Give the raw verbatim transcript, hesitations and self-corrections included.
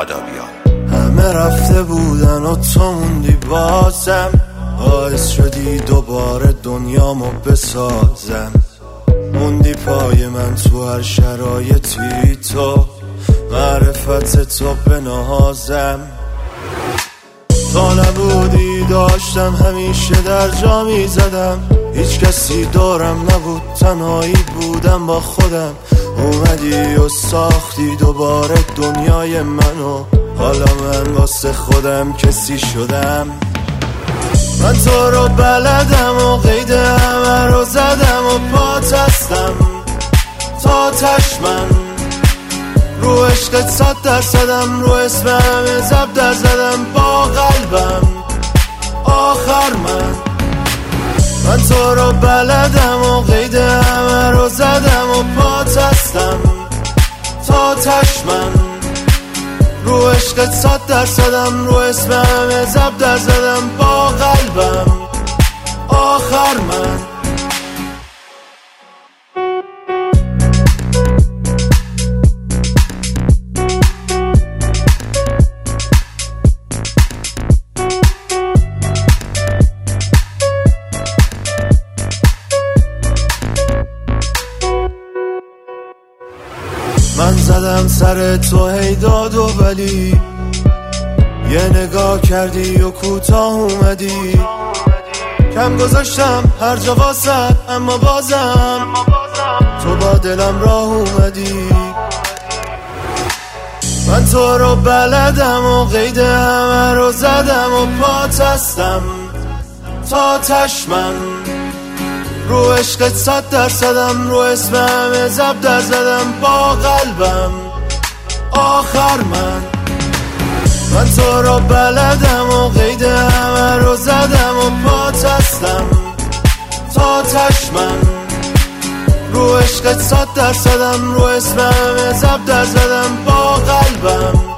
آدابیات. همه رفته بودن و تو موندی بازم، باعث شدی دوباره دنیامو بسازم. موندی پای من تو هر شرایطی، تو معرفت تو بنازم. تا نبودی داشتم همیشه در جا می زدم، هیچ کسی دارم نبود، تنهایی بودم با خودم. اومدی و ساختی دوباره دنیای منو، حالا من واسه خودم کسی شدم. من تو رو بلدم و قید همه رو زدم و پات هستم تا تشمن. رو عشقت صد درصدم، رو اسم همه زبده زدم با قلبم. آخر من من تو رو بلدم و قید همه رو زدم و پات هستم تا تشمن. رو عشقت صد درصدم، رو اسم همه زبده زدم با قلبم. آخر من من زدم سر تو هی داد و ولی، یه نگاه کردی و کوتاه اومدی. کم گذاشتم هر جا واسط، اما بازم تو با دلم راه اومدی. من تو رو بلدم و قید همه رو زدم و پات هستم تا تشمن. رو عشقت صد درصدم، رو اسم همه زبده زدم با قلبم. آخر من من تو رو بلدم و قید همه رو زدم و پات هستم تا تشمن. رو عشقت صد درصدم، رو اسم همه زبده زدم با قلبم.